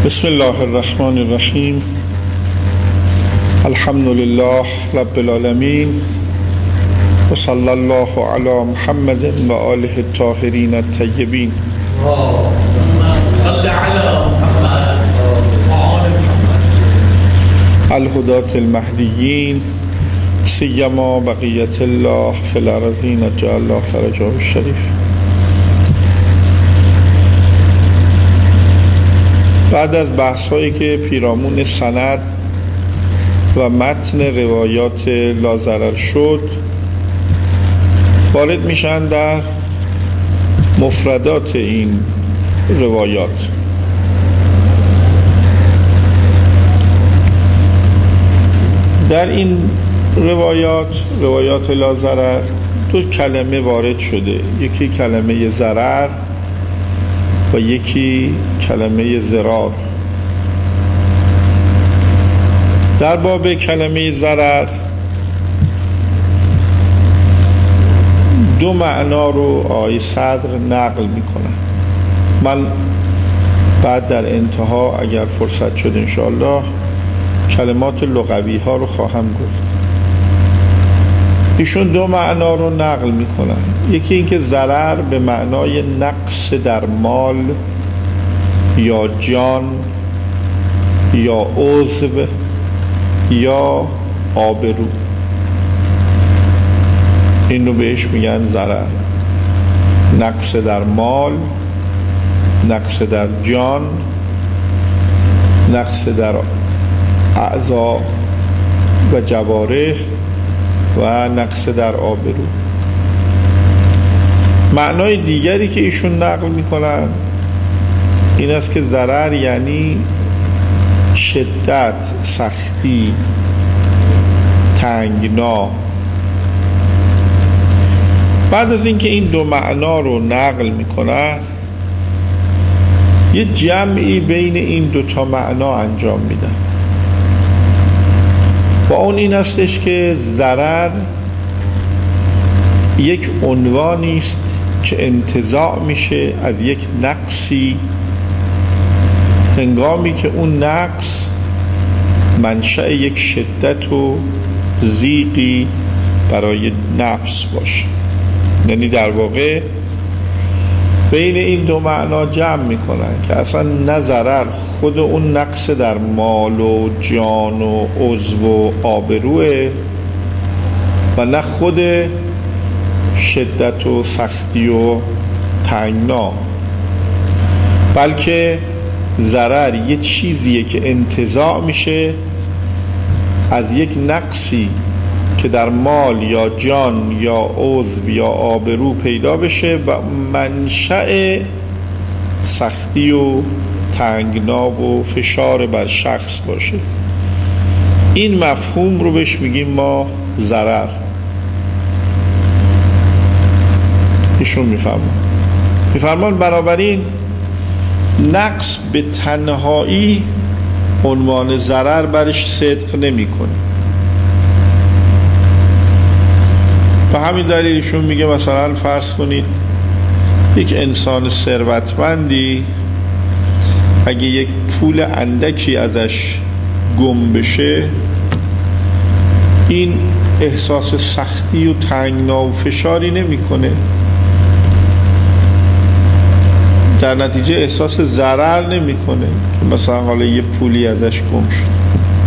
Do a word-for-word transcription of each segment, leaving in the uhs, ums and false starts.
بسم الله الرحمن الرحیم. الحمد لله رب العالمین و صلی الله علی محمد و آله الطاهرین الطیبین. صل علی محمد و آل محمد الهداة المهدیین سیما بقیت الله فی الارضین اجل الله فرجه الشریف. بعد از بحث هایی که پیرامون سند و متن روایات لاضرر شد، وارد میشن در مفردات این روایات. در این روایات روایات لاضرر دو کلمه وارد شده، یکی کلمه ضرر و یکی کلمه ضرار. در باب کلمه ضرر دو معنا رو آقای صدر نقل میکنن. من بعد در انتها اگر فرصت شد انشاءالله کلمات لغوی ها رو خواهم گفت. ایشون دو معنا رو نقل میکنن. یکی اینکه ضرر به معنای نقص در مال یا جان یا عضو یا آبرو، این رو بهش میگن ضرر. نقص در مال، نقص در جان، نقص در اعضا و جوارح و نقص در آبرو. معنای دیگری که ایشون نقل میکنن این است که ضرر یعنی شدت، سختی، تنگنا. بعد از اینکه این دو معنا رو نقل میکنن، یه جمعی بین این دو تا معنا انجام میدن و اون این استش که ضرر یک عنوانی است که انتزاع میشه از یک نقصی هنگامی که اون نقص منشأ یک شدت و ضیقی برای نفس باشه. یعنی در واقع بین این دو معنا جمع میکنن که اصلا نه ضرر خود اون نقص در مال و جان و عضو و آبروه و نه خود شدت و سختی و تنگنا، بلکه ضرر یه چیزیه که انتزاع میشه از یک نقصی که در مال یا جان یا عضو یا آبرو پیدا بشه و منشأ سختی و تنگنا و فشار بر شخص باشه. این مفهوم رو بهش میگیم ما ضرر. ایشون میفهمون میفرمان بنابراین نقص به تنهایی عنوان ضرر برش صدق نمی کنه. به همین دلیل ایشون میگه مثلا فرض کنید یک انسان ثروتمندی اگه یک پول اندکی ازش گم بشه، این احساس سختی و تنگنا و فشاری نمی کنه، در نتیجه احساس ضرر نمی کنه که مثلا حالا یه پولی ازش گم شد.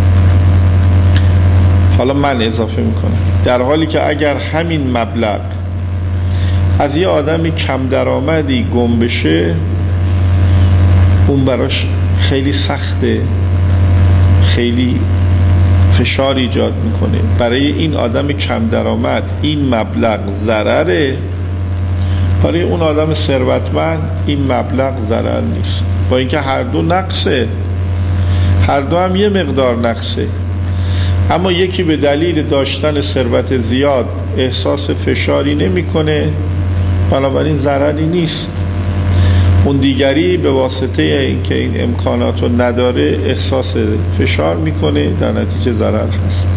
حالا من اضافه میکنم در حالی که اگر همین مبلغ از یه آدمی کم درآمدی گم بشه، اون براش خیلی سخته، خیلی فشار ایجاد میکنه. برای این آدم کم درآمد این مبلغ ضرره، برای اون آدم ثروتمند این مبلغ ضرر نیست، با اینکه هر دو نقصه، هر دو هم یه مقدار نقصه، اما یکی به دلیل داشتن ثروت زیاد احساس فشاری نمیکنه، بنابراین ضرری نیست. اون دیگری به واسطه اینکه این امکانات رو نداره احساس فشار میکنه، در نتیجه ضرر هست.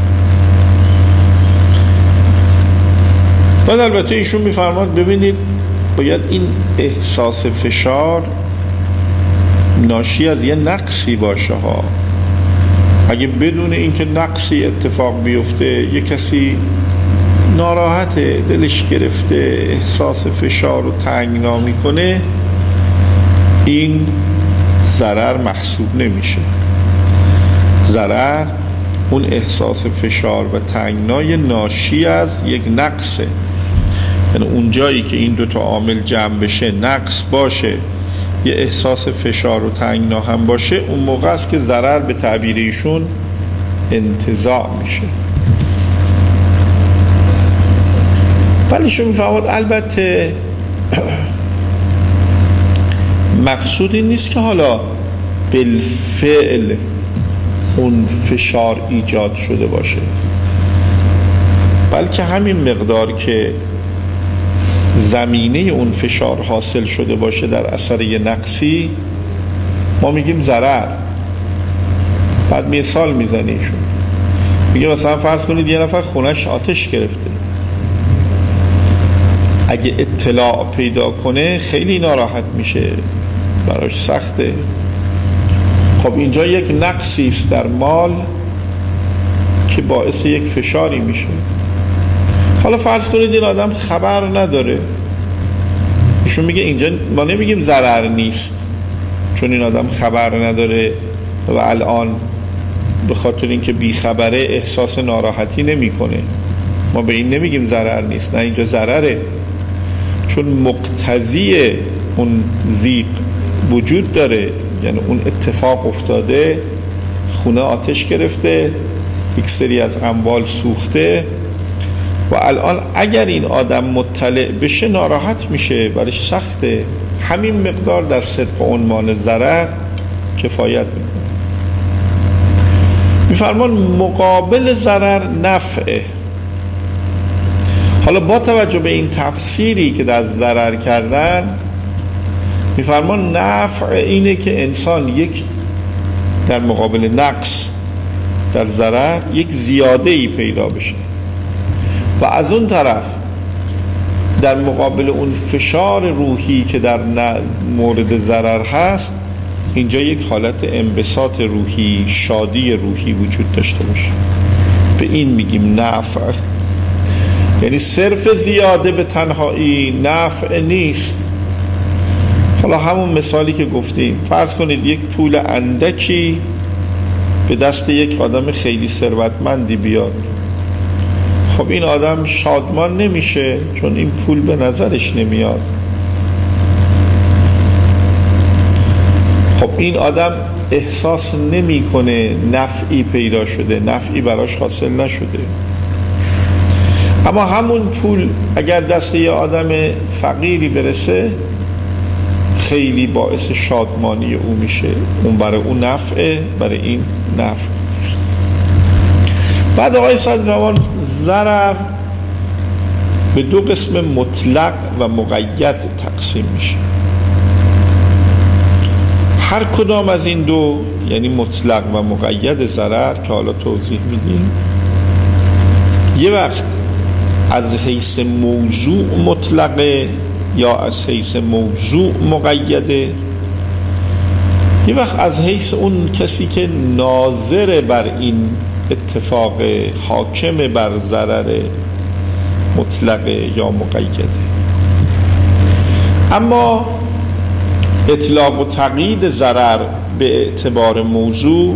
بعد البته ایشون میفرماد ببینید باید این احساس فشار ناشی از یه نقصی باشه ها. اگه بدون اینکه نقصی اتفاق بیفته یه کسی ناراحته، دلش گرفته، احساس فشار و تنگنا میکنه، این ضرر محسوب نمیشه. ضرر اون احساس فشار و تنگنای ناشی از یک نقصه. یعنی اون جایی که این دوتا عامل جمع بشه، نقص باشه، یه احساس فشار و تنگنا هم باشه، اون موقع است که ضرر به تعبیر ایشون انتزاع میشه. ولی شما میفهمید البته مقصود این نیست که حالا بالفعل اون فشار ایجاد شده باشه، بلکه همین مقدار که زمینه اون فشار حاصل شده باشه در اثر یه نقصی، ما میگیم ضرر. بعد مثال میزنیشون، میگه مثلا فرض کنید یه نفر خونش آتش گرفته، اگه اطلاع پیدا کنه خیلی ناراحت میشه، براش سخته. خب اینجا یک نقصی است در مال که باعث یک فشاری میشه. حالا فرض کنید این آدم خبر نداره، ایشون میگه اینجا ما نمیگیم ضرر نیست، چون این آدم خبر نداره و الان به خاطر اینکه بیخبره احساس ناراحتی نمیکنه، ما به این نمیگیم ضرر نیست. نه، اینجا ضرره، چون مقتضی اون ضیق وجود داره. یعنی اون اتفاق افتاده، خونه آتش گرفته، یک سری از اموال سوخته و الان اگر این آدم مطلع بشه ناراحت میشه، برش سخته. همین مقدار در صدق عنوان ضرر کفایت میکنه. میفرمان مقابل ضرر نفعه. حالا با توجه به این تفسیری که در ضرر کردن، میفرمان نفع اینه که انسان یک در مقابل نقص در ضرر یک زیاده ای پیدا بشه و از اون طرف در مقابل اون فشار روحی که در مورد ضرر هست، اینجا یک حالت انبساط روحی، شادی روحی وجود داشته باشه. به این میگیم نفع. یعنی صرف زیاده به تنهایی نفع نیست. حالا همون مثالی که گفتیم، فرض کنید یک پول اندکی به دست یک آدم خیلی ثروتمندی بیاد. خب این آدم شادمان نمیشه، چون این پول به نظرش نمیاد. خب این آدم احساس نمیکنه نفعی پیدا شده، نفعی براش حاصل نشده. اما همون پول اگر دست یه آدم فقیری برسه، خیلی باعث شادمانی او میشه. اون برای اون نفعه، برای این نفع. بعد آقای سعد فرمان ضرر به دو قسم مطلق و مقید تقسیم میشه. هر کدام از این دو، یعنی مطلق و مقید ضرر که حالا توضیح میدیم، یه وقت از حیث موضوع مطلقه یا از حیث موضوع مقیده، یه وقت از حیث اون کسی که ناظر بر این اتفاق، حاکم بر ضرر، مطلقه یا مقیده. اما اطلاق و تقیید ضرر به اعتبار موضوع،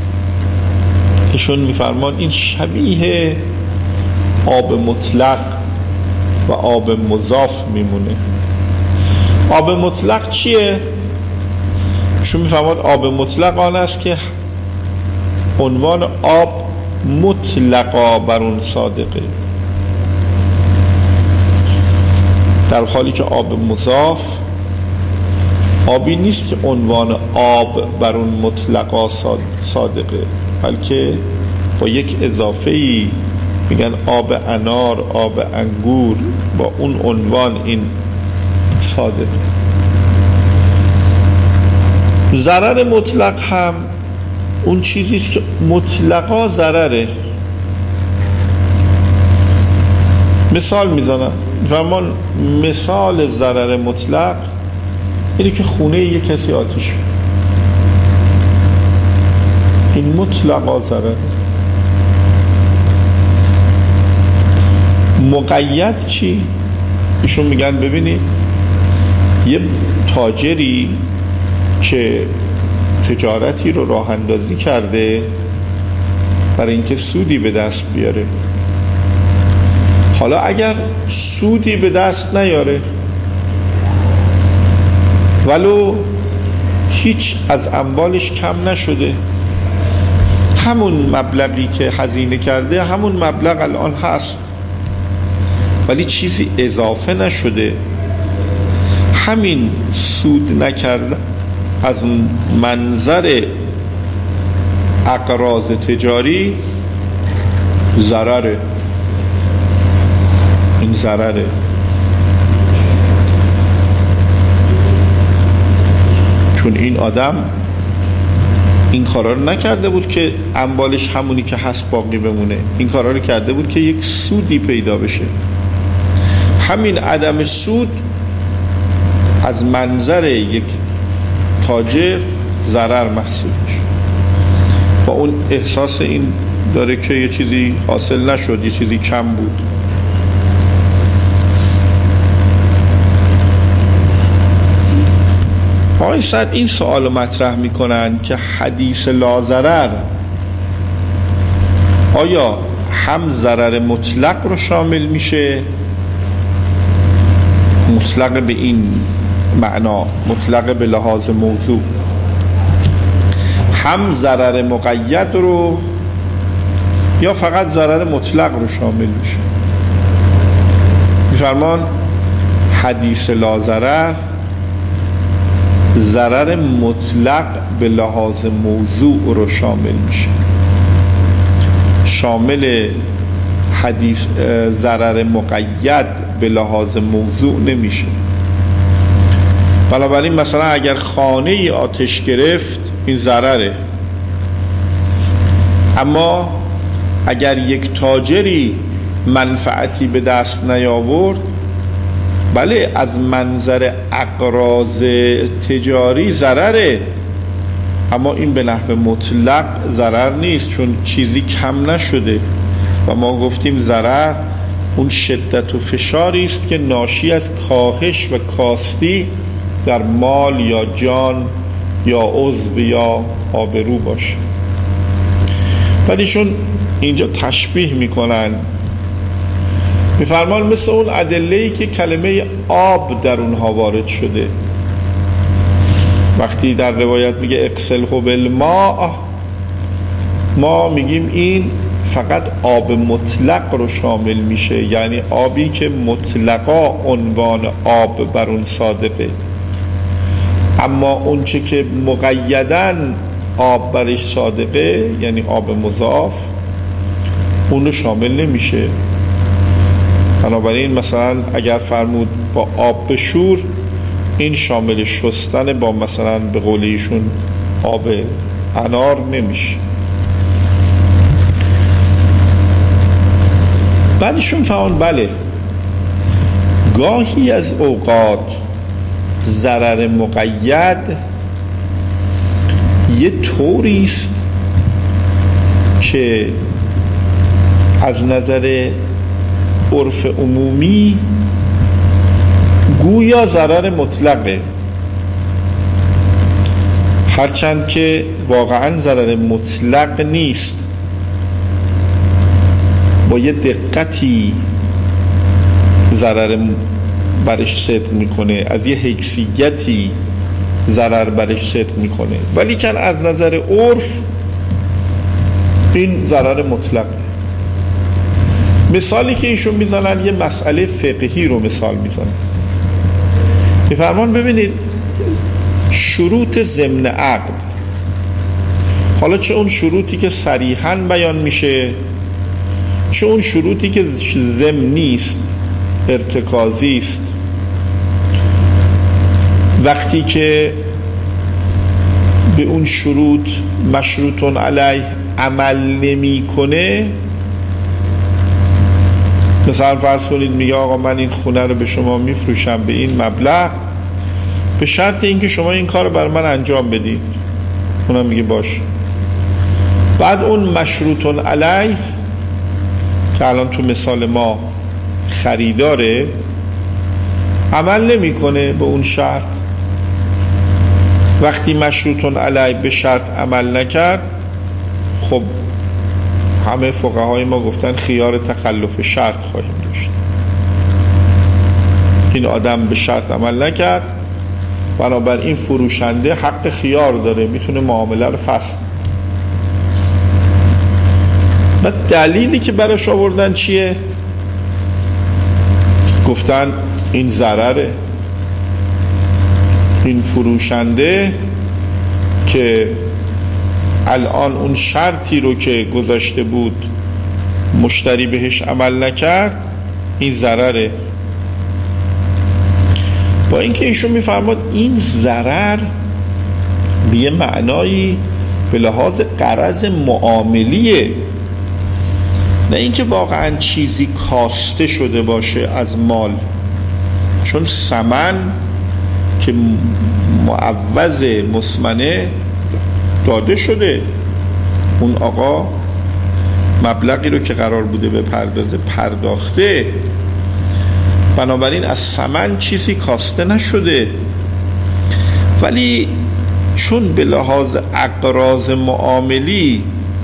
ایشون میفرمان این شبیه آب مطلق و آب مضاف میمونه. آب مطلق چیه؟ ایشون میفرماد آب مطلق آن است که عنوان آب مطلقا بر اون صادقه، در حالی که آب مضاف آبی نیست که عنوان آب بر اون مطلقا صادقه، بلکه با یک اضافه‌ای میگن آب انار، آب انگور، با اون عنوان این صادقه. ضرر مطلق هم اون چیزیست که مطلقا ضرره. مثال میزنم، فرمان مثال ضرر مطلق اینه که خونه یک کسی آتش این مطلقا ضرره. مقید چی؟ ایشون میگن ببینید یه تاجری که تجارتی رو راه اندازی کرده برای اینکه سودی به دست بیاره، حالا اگر سودی به دست نیاره ولو هیچ از اموالش کم نشده، همون مبلغی که هزینه کرده همون مبلغ الان هست ولی چیزی اضافه نشده، همین سود نکرده از منظر اقراض تجاری ضرره، این ضرره. چون این آدم این کارا رو نکرده بود که اموالش همونی که هست باقی بمونه، این کارا رو کرده بود که یک سودی پیدا بشه. همین عدم سود از منظر یک تاجر ضرر محسوب میشه و اون احساس این داره که یه چیزی حاصل نشد، یه چیزی کم بود. آقای سعد این سوال رو مطرح میکنن که حدیث لا ضرر آیا هم ضرر مطلق رو شامل میشه، مطلق به این معنا، مطلق به لحاظ موضوع، هم ضرر مقید رو، یا فقط ضرر مطلق رو شامل میشه؟ میفرمان حدیث لا ضرر ضرر مطلق به لحاظ موضوع رو شامل میشه، شامل حدیث ضرر مقید به لحاظ موضوع نمیشه. بنابراین مثلا اگر خانه ای آتش گرفت این ضرره، اما اگر یک تاجری منفعتی به دست نیاورد، بله از منظر اقراض تجاری ضرره، اما این به نحو مطلق ضرر نیست چون چیزی کم نشده و ما گفتیم ضرر اون شدت و فشاری است که ناشی از کاهش و کاستی در مال یا جان یا عضو یا آبرو باشه. ولیشون اینجا تشبیه میکنن، میفرمان مثل اون ادله‌ای که کلمه آب در اونها وارد شده، وقتی در روایت میگه اغسله بالماء، ما میگیم این فقط آب مطلق رو شامل میشه، یعنی آبی که مطلقا عنوان آب بر اون صادقه، اما اون چه که مقیداً آب برش صادقه یعنی آب مضاف اون رو شامل نمیشه. بنابراین مثلا اگر فرمود با آب بشور، این شامل شستن با مثلا به قول ایشون آب انار نمیشه. بعدشون فهمون بله گاهی از اوقات ضرر مقید یه طوری است که از نظر عرف عمومی گویا ضرر مطلقه، هرچند که واقعا ضرر مطلق نیست، با یه دقتی ضرر برش صدق میکنه، از یه حیثیتی ضرر برش صدق میکنه، ولی کن از نظر عرف این ضرر مطلقه. مثالی که ایشون میزنن یه مسئله فقهی رو مثال میزنن، میفرمان ببینید شروط ضمن عقد، حالا چه اون شروطی که صریحاً بیان میشه، چه اون شروطی که ضمنی است، ارتکازی است، وقتی که به اون شروط مشروطون علیه عمل نمی کنه، مثلا فرض کنید میگه آقا من این خونه رو به شما میفروشم به این مبلغ به شرط اینکه شما این کار رو بر من انجام بدید، اونم میگه باش. بعد اون مشروطون علیه که الان تو مثال ما خریداره عمل نمیکنه به اون شرط. وقتی مشروطون علیه به شرط عمل نکرد، خب همه فقهای ما گفتن خیار تخلف شرط خواهیم داشت. این آدم به شرط عمل نکرد، بنابراین فروشنده حق خیار داره، میتونه معامله رو فسخ. و دلیلی که براش آوردن چیه؟ گفتن این ضرره، این فروشنده که الان اون شرطی رو که گذاشته بود مشتری بهش عمل نکرد، این ضرره. با اینکه ایشون میفرماد این ضرر به یه معنایی به لحاظ غرض معاملیه، نه اینکه واقعا چیزی کاسته شده باشه از مال، چون ثمن که معوض مسمنه داده شده، اون آقا مبلغی رو که قرار بوده به پردازه پرداخته، بنابراین از ثمن چیزی کاسته نشده. ولی چون به لحاظ اقراض معاملی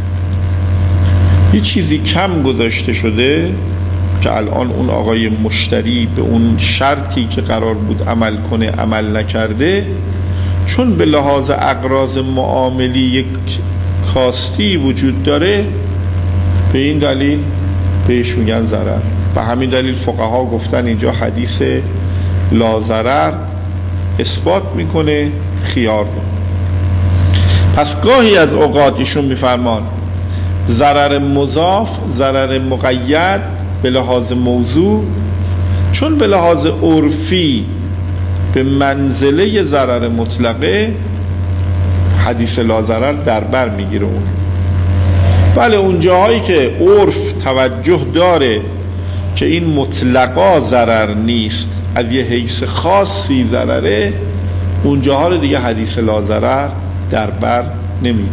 یه چیزی کم گذاشته شده که الان اون آقای مشتری به اون شرطی که قرار بود عمل کنه عمل نکرده، چون به لحاظ اقراض معاملی یک کاستی وجود داره، به این دلیل بهش میگن ضرر. به همین دلیل فقها گفتن اینجا حدیث لا ضرر اثبات میکنه خیار. پس گاهی از اوقات ایشون میفرمان ضرر مضاف، ضرر مقید به لحاظ موضوع، چون به لحاظ عرفی به منزله ضرر مطلقه، حدیث لا ضرر در بر میگیره اون. بله اون جاهایی که عرف توجه داره که این مطلقا ضرر نیست، از یه حیث خاصی ضرره، اون جاها رو دیگه حدیث لا ضرر در بر نمیگیره.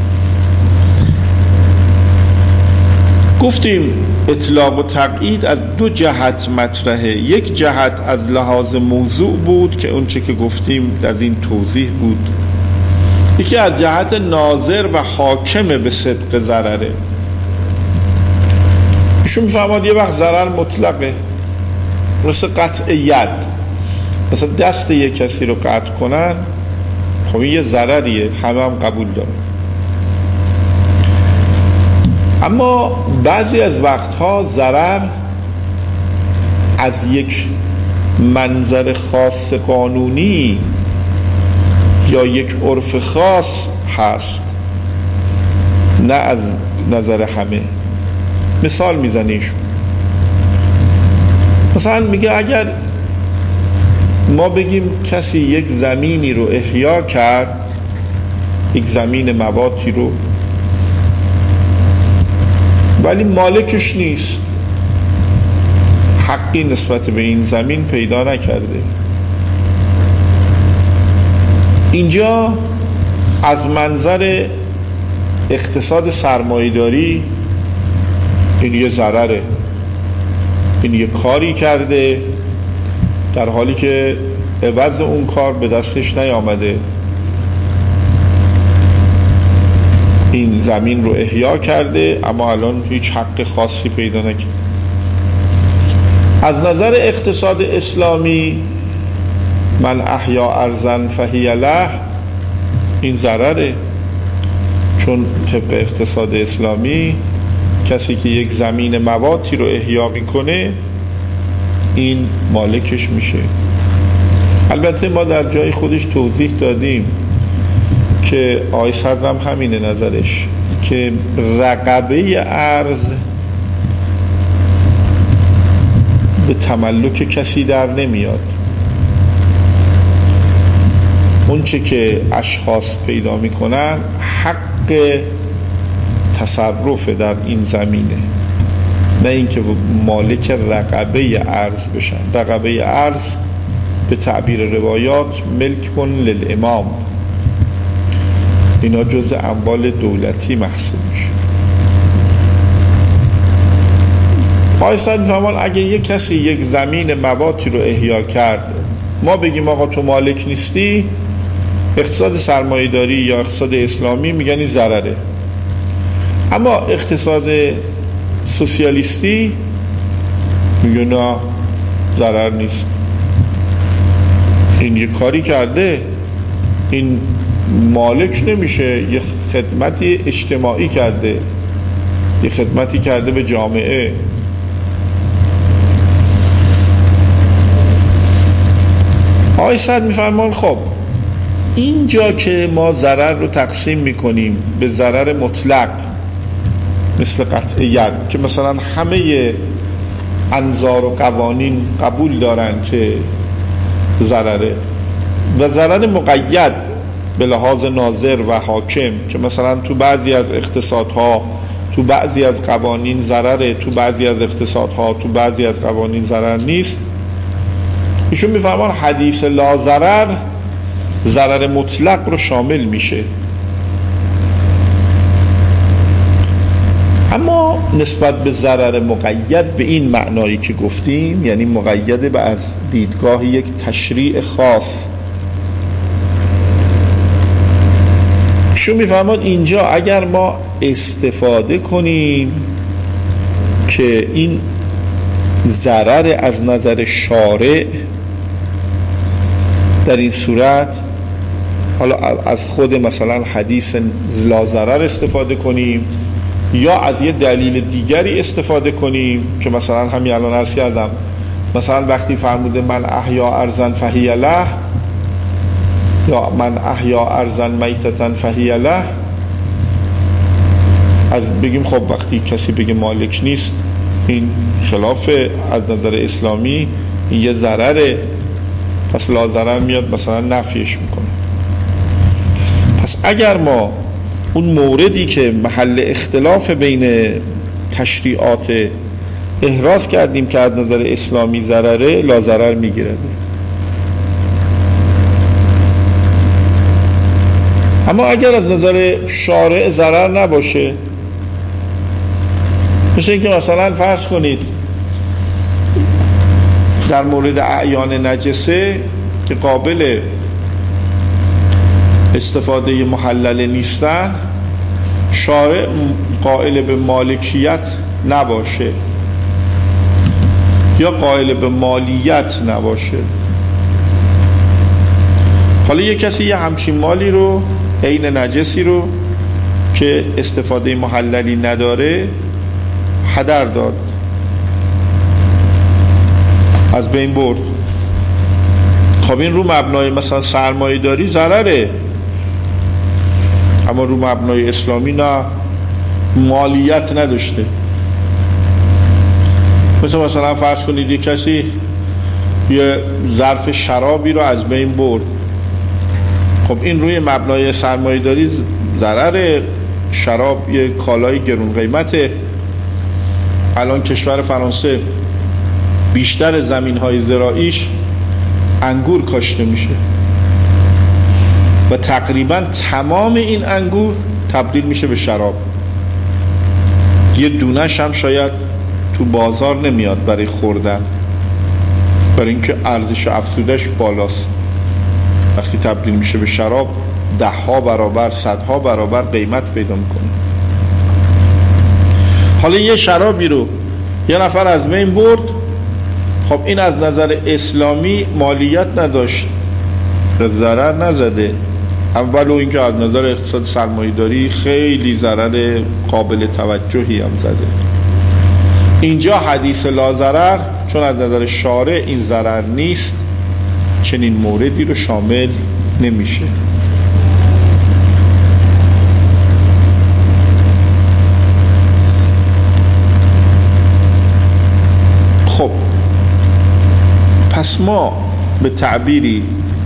گفتیم اطلاق و تقیید از دو جهت مطرحه. یک جهت از لحاظ موضوع بود که اون چه که گفتیم از این توضیح بود. یکی از جهت ناظر و حاکم به صدق ضرره. ایشون میفهمد یه وقت ضرر مطلقه، مثل قطع ید، مثل دست یک کسی رو قطع کنن، خب این یه ضرریه، همه هم قبول دارن. اما بعضی از وقتها ضرر از یک منظر خاص قانونی یا یک عرف خاص هست، نه از نظر همه. مثال میزنه ایشون، مثلا میگه اگر ما بگیم کسی یک زمینی رو احیا کرد، یک زمین مواتی رو، ولی مالکش نیست، حقی نسبت به این زمین پیدا نکرده، اینجا از منظر اقتصاد سرمایه‌داری این یه ضرره، این یه کاری کرده در حالی که عوض اون کار به دستش نیامده، این زمین رو احیا کرده اما الان هیچ حق خاصی پیدا نکرده. از نظر اقتصاد اسلامی من احیا ارضا فهی له، این ضرره، چون طبق اقتصاد اسلامی کسی که یک زمین مواتی رو احیا میکنه این مالکش میشه. البته ما در جای خودش توضیح دادیم که آقای صدرم همینه نظرش، که رقبه ارز به تملک کسی در نمیاد، اون چه که اشخاص پیدا میکنن حق تصرف در این زمینه، نه اینکه مالک رقبه ارز بشن. رقبه ارز به تعبیر روایات ملک کن للامام، اینا جز اموال دولتی محسوب میشه. آقای سعد میفرمان اگه یک کسی یک زمین مواتی رو احیا کرد، ما بگیم آقا تو مالک نیستی، اقتصاد سرمایه‌داری یا اقتصاد اسلامی میگن این ضرره، اما اقتصاد سوسیالیستی میگه نه ضرر نیست، این یه کاری کرده، این مالک نمیشه، یه خدمتی اجتماعی کرده، یه خدمتی کرده به جامعه. آقای سعد میفرمان خب اینجا که ما ضرر رو تقسیم میکنیم به ضرر مطلق مثل قطع ید که مثلا همه انظار و قوانین قبول دارن که ضرره، و ضرر مقید به لحاظ ناظر و حاکم که مثلا تو بعضی از اقتصادها تو بعضی از قوانین ضرره، تو بعضی از اقتصادها تو بعضی از قوانین ضرر نیست. ایشون میفرمان حدیث لا ضرر ضرر مطلق رو شامل میشه، اما نسبت به ضرر مقید به این معنایی که گفتیم، یعنی مقید به از دیدگاه یک تشریع خاص، ایشون میفرماد اینجا اگر ما استفاده کنیم که این ضرر از نظر شارع در این صورت، حالا از خود مثلا حدیث لا ضرر استفاده کنیم یا از یه دلیل دیگری استفاده کنیم که مثلا همین الان عرض کردم، مثلا وقتی فرموده من احیا ارضا فهی له یا من احیا ارضا میتتا فهی له، از بگیم خب وقتی کسی بگه مالک نیست این خلاف از نظر اسلامی، این یه ضرره، پس لا ضرر میاد مثلا نفیش میکنه. پس اگر ما اون موردی که محل اختلاف بین تشریعات احراز کردیم که از نظر اسلامی ضرره، لا ضرر میگیرده. اما اگر از نظر شارع ضرر نباشه، مثل اینکه مثلا فرض کنید در مورد اعیان نجسه که قابل استفاده محلل نیستن، شارع قائل به مالکیت نباشه یا قائل به مالیت نباشه، حالا یک کسی یه همچین مالی رو، عین نجسی رو که استفاده محللی نداره هدر داد، از بین برد، خب این رو مبنای مثلا سرمایه داری ضرره، اما رو مبنای اسلامی نه، مالیت نداشته. مثل مثلا فرض کنید یک کسی یه ظرف شرابی رو از بین برد، خب این روی مبنای سرمایه داری ضرره، شراب یه کالای گرون قیمته. الان کشور فرانسه بیشتر زمین‌های زراعیش انگور کاشته میشه و تقریبا تمام این انگور تبدیل میشه به شراب، یه دونش هم شاید تو بازار نمیاد برای خوردن، برای اینکه ارزش افزودش بالاست. وقتی تبدیل میشه به شراب ده ها برابر، صدها برابر قیمت پیدا میکنه. حالا یه شرابی رو یه نفر از بین برد، خب این از نظر اسلامی مالیت نداشت، ضرر نزده، اولو اینکه از نظر اقتصاد سرمایه‌داری خیلی ضرر قابل توجهی هم زده. اینجا حدیث لا ضرر چون از نظر شارع این ضرر نیست، چنین موردی رو شامل نمیشه. خب پس ما به تعبیری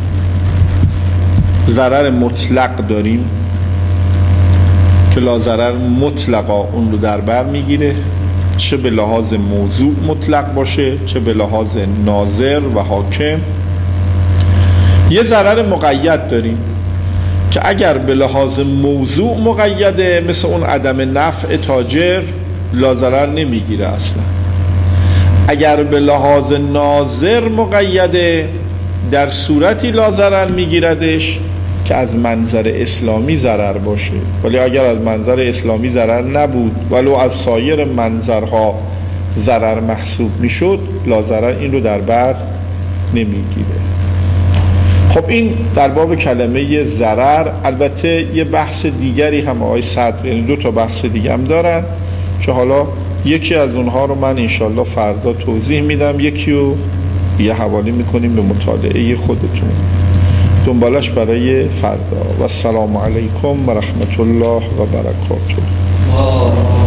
ضرر مطلق داریم که لا ضرر مطلقا اون رو در بر میگیره، چه به لحاظ موضوع مطلق باشه چه به لحاظ ناظر و حاکم. یه ضرر مقید داریم که اگر به لحاظ موضوع مقیده مثل اون عدم نفع تاجر لا ضرر نمیگیره اصلا. اگر به لحاظ ناظر مقیده در صورتی لا ضرر میگیردش که از منظر اسلامی ضرر باشه، ولی اگر از منظر اسلامی ضرر نبود ولو از سایر منظرها ضرر محسوب میشد لا ضرر این رو در بر نمیگیره. خب این در باب کلمه ضرر. البته یه بحث دیگری هم آقای صدر، یعنی دو تا بحث دیگه هم دارن که حالا یکی از اونها رو من انشالله فردا توضیح میدم، یکی رو یه حوالی میکنیم به مطالعه خودتون، دنبالش برای فردا. و السلام علیکم و رحمت الله و برکاته.